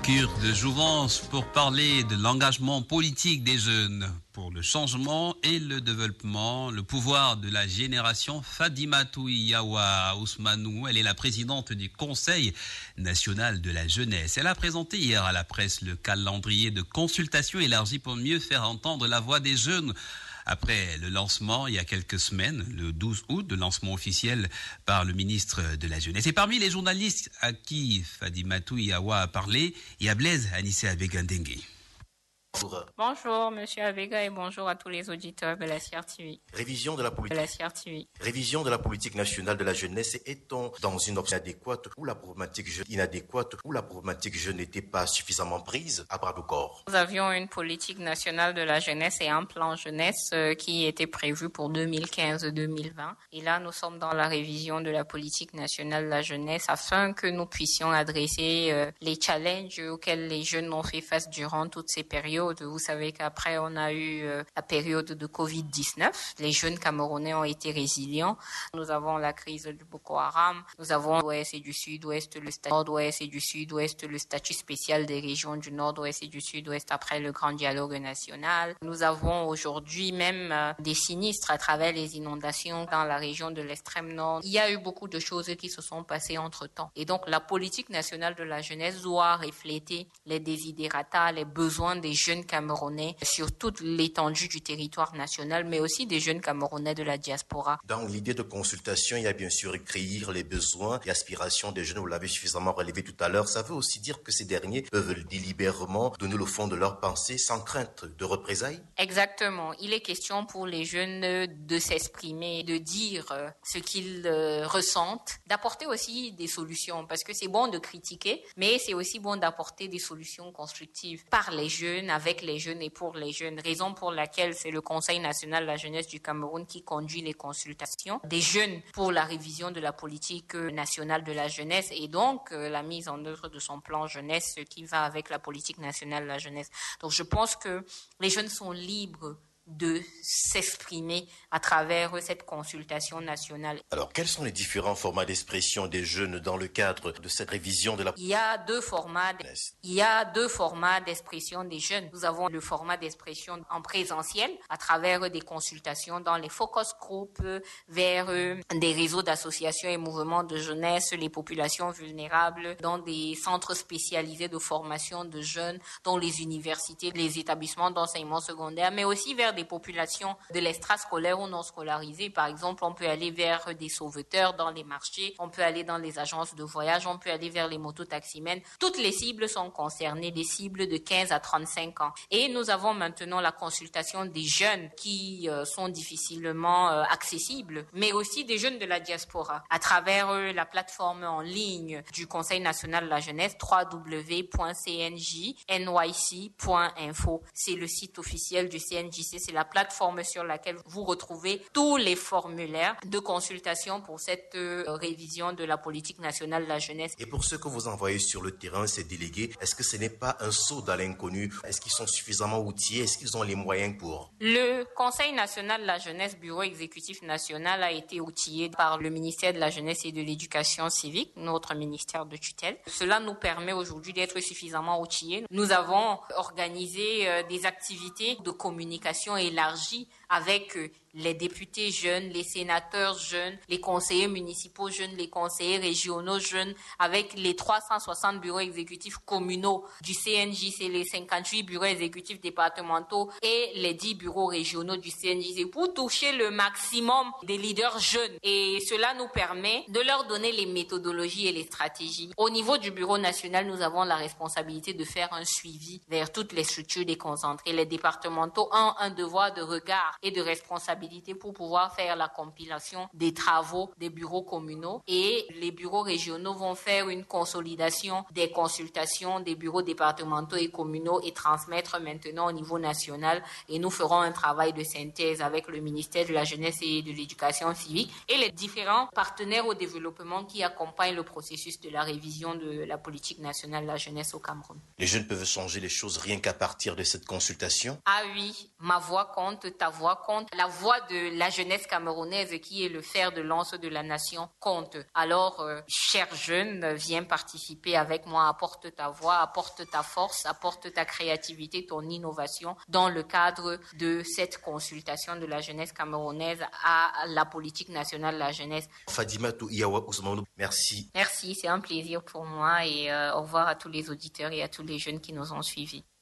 Cure de jouvence pour parler de l'engagement politique des jeunes pour le changement et le développement, le pouvoir de la génération. Fadimatou Yawa Ousmanou, elle est la présidente du Conseil national de la jeunesse. Elle a présenté hier à la presse le calendrier de consultation élargi pour mieux faire entendre la voix des jeunes. Après le lancement, il y a quelques semaines, le 12 août, le lancement officiel par le ministre de la Jeunesse. Et parmi les journalistes à qui Fadimatou Yawa a parlé, il y a Blaise Anissé Abegandengue. Bonjour, monsieur Abega, et bonjour à tous les auditeurs de la CRTV. Révision de la politique nationale de la jeunesse. Est-on dans une option adéquate ou la problématique jeune inadéquate ou la problématique jeune n'était pas suffisamment prise à bras de corps? Nous avions une politique nationale de la jeunesse et un plan jeunesse qui était prévu pour 2015-2020. Et là, nous sommes dans la révision de la politique nationale de la jeunesse afin que nous puissions adresser les challenges auxquels les jeunes ont fait face durant toutes ces périodes. Vous savez qu'après, on a eu la période de Covid-19. Les jeunes Camerounais ont été résilients. Nous avons la crise du Boko Haram. Nous avons l'Ouest et du Sud-Ouest, le Nord-Ouest et du Sud-Ouest, le statut spécial des régions du Nord-Ouest et du Sud-Ouest après le grand dialogue national. Nous avons aujourd'hui même des sinistres à travers les inondations dans la région de l'extrême Nord. Il y a eu beaucoup de choses qui se sont passées entre-temps. Et donc, la politique nationale de la jeunesse doit refléter les desiderata, les besoins des jeunes Camerounais sur toute l'étendue du territoire national, mais aussi des jeunes Camerounais de la diaspora. Dans l'idée de consultation, il y a bien sûr recueillir les besoins et aspirations des jeunes, vous l'avez suffisamment relevé tout à l'heure. Ça veut aussi dire que ces derniers peuvent délibérément donner le fond de leur pensée sans crainte de représailles? Exactement. Il est question pour les jeunes de s'exprimer, de dire ce qu'ils ressentent, d'apporter aussi des solutions, parce que c'est bon de critiquer, mais c'est aussi bon d'apporter des solutions constructives par les jeunes, avec les jeunes et pour les jeunes. Raison pour laquelle c'est le Conseil national de la jeunesse du Cameroun qui conduit les consultations des jeunes pour la révision de la politique nationale de la jeunesse et donc la mise en œuvre de son plan jeunesse qui va avec la politique nationale de la jeunesse. Donc je pense que les jeunes sont libres de s'exprimer à travers cette consultation nationale. Alors, quels sont les différents formats d'expression des jeunes dans le cadre de cette révision de la... Il y a deux formats d'expression des jeunes. Nous avons le format d'expression en présentiel à travers des consultations dans les focus groups vers des réseaux d'associations et mouvements de jeunesse, les populations vulnérables, dans des centres spécialisés de formation de jeunes, dans les universités, les établissements d'enseignement secondaire, mais aussi vers des populations de l'extrascolaire ou non scolarisées. Par exemple, on peut aller vers des sauveteurs dans les marchés, on peut aller dans les agences de voyage, on peut aller vers les mototaximens. Toutes les cibles sont concernées, des cibles de 15 à 35 ans. Et nous avons maintenant la consultation des jeunes qui sont difficilement accessibles, mais aussi des jeunes de la diaspora à travers la plateforme en ligne du Conseil national de la jeunesse www.cnjnyc.info. C'est le site officiel du CNJC. C'est la plateforme sur laquelle vous retrouvez tous les formulaires de consultation pour cette révision de la politique nationale de la jeunesse. Et pour ceux que vous envoyez sur le terrain, ces délégués, est-ce que ce n'est pas un saut dans l'inconnu? Est-ce qu'ils sont suffisamment outillés? Est-ce qu'ils ont les moyens pour? Le Conseil national de la jeunesse, bureau exécutif national, a été outillé par le ministère de la jeunesse et de l'éducation civique, notre ministère de tutelle. Cela nous permet aujourd'hui d'être suffisamment outillés. Nous avons organisé des activités de communication élargie avec les députés jeunes, les sénateurs jeunes, les conseillers municipaux jeunes, les conseillers régionaux jeunes, avec les 360 bureaux exécutifs communaux du CNJC, les 58 bureaux exécutifs départementaux et les 10 bureaux régionaux du CNJC pour toucher le maximum des leaders jeunes. Et cela nous permet de leur donner les méthodologies et les stratégies. Au niveau du bureau national, nous avons la responsabilité de faire un suivi vers toutes les structures déconcentrées. Les départementaux ont un devoir de regard et de responsabilité pour pouvoir faire la compilation des travaux des bureaux communaux et les bureaux régionaux vont faire une consolidation des consultations des bureaux départementaux et communaux et transmettre maintenant au niveau national et nous ferons un travail de synthèse avec le ministère de la Jeunesse et de l'Éducation civique et les différents partenaires au développement qui accompagnent le processus de la révision de la politique nationale de la jeunesse au Cameroun. Les jeunes peuvent changer les choses rien qu'à partir de cette consultation? Ah oui, ma voix compte, ta voix compte, la voix voix de la jeunesse camerounaise qui est le fer de lance de la nation compte. Alors, chers jeunes, viens participer avec moi, apporte ta voix, apporte ta force, apporte ta créativité, ton innovation dans le cadre de cette consultation de la jeunesse camerounaise à la politique nationale de la jeunesse. Fadimatou Iyawa Ousmane, merci. Merci, c'est un plaisir pour moi et au revoir à tous les auditeurs et à tous les jeunes qui nous ont suivis.